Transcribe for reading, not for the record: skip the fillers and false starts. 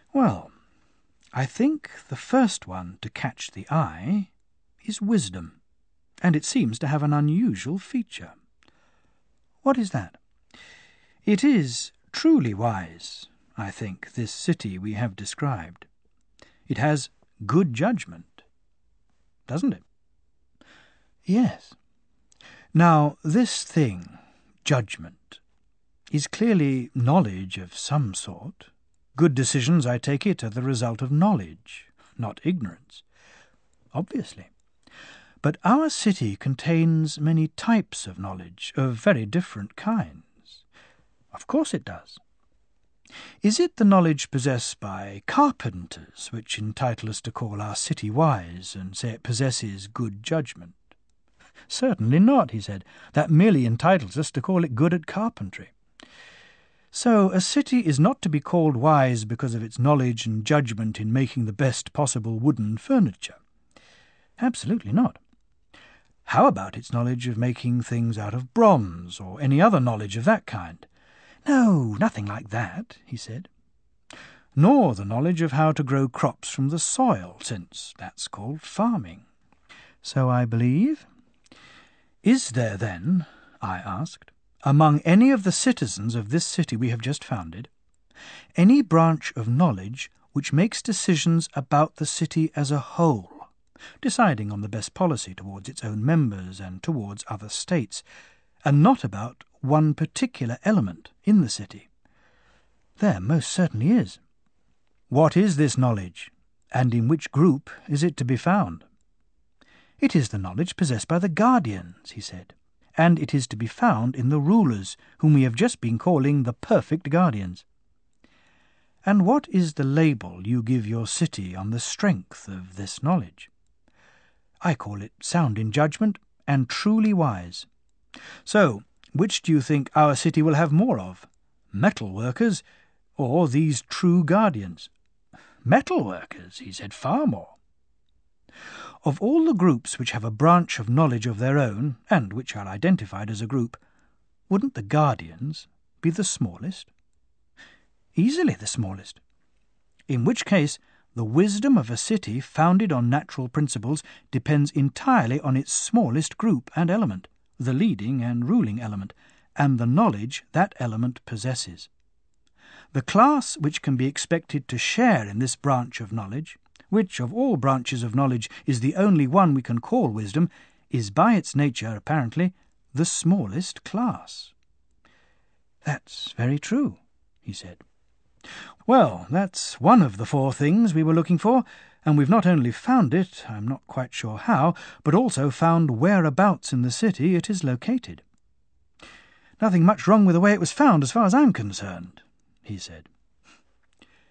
Well, I think the first one to catch the eye is wisdom, and it seems to have an unusual feature. What is that? It is truly wise, I think, this city we have described. It has good judgment, doesn't it? Yes. Now, this thing, judgment, is clearly knowledge of some sort. Good decisions, I take it, are the result of knowledge, not ignorance. Obviously. But our city contains many types of knowledge, of very different kinds. Of course it does. Is it the knowledge possessed by carpenters which entitle us to call our city wise and say it possesses good judgment? Certainly not, he said. That merely entitles us to call it good at carpentry. So a city is not to be called wise because of its knowledge and judgment in making the best possible wooden furniture. Absolutely not. How about its knowledge of making things out of bronze, or any other knowledge of that kind? No, nothing like that, he said. Nor the knowledge of how to grow crops from the soil, since that's called farming. So I believe. Is there, then, I asked, among any of the citizens of this city we have just founded, any branch of knowledge which makes decisions about the city as a whole, deciding on the best policy towards its own members and towards other states, and not about one particular element in the city? There most certainly is. What is this knowledge, and in which group is it to be found? It is the knowledge possessed by the guardians, he said, and it is to be found in the rulers, whom we have just been calling the perfect guardians. And what is the label you give your city on the strength of this knowledge? I call it sound in judgment and truly wise. So, which do you think our city will have more of? Metal workers, or these true guardians? Metal workers, he said, far more. Of all the groups which have a branch of knowledge of their own, and which are identified as a group, wouldn't the guardians be the smallest? Easily the smallest. In which case, the wisdom of a city founded on natural principles depends entirely on its smallest group and element, the leading and ruling element, and the knowledge that element possesses. The class which can be expected to share in this branch of knowledge, which of all branches of knowledge is the only one we can call wisdom, is by its nature, apparently, the smallest class. That's very true, he said. Well, that's one of the four things we were looking for, and we've not only found it, I'm not quite sure how, but also found whereabouts in the city it is located. Nothing much wrong with the way it was found as far as I'm concerned, he said.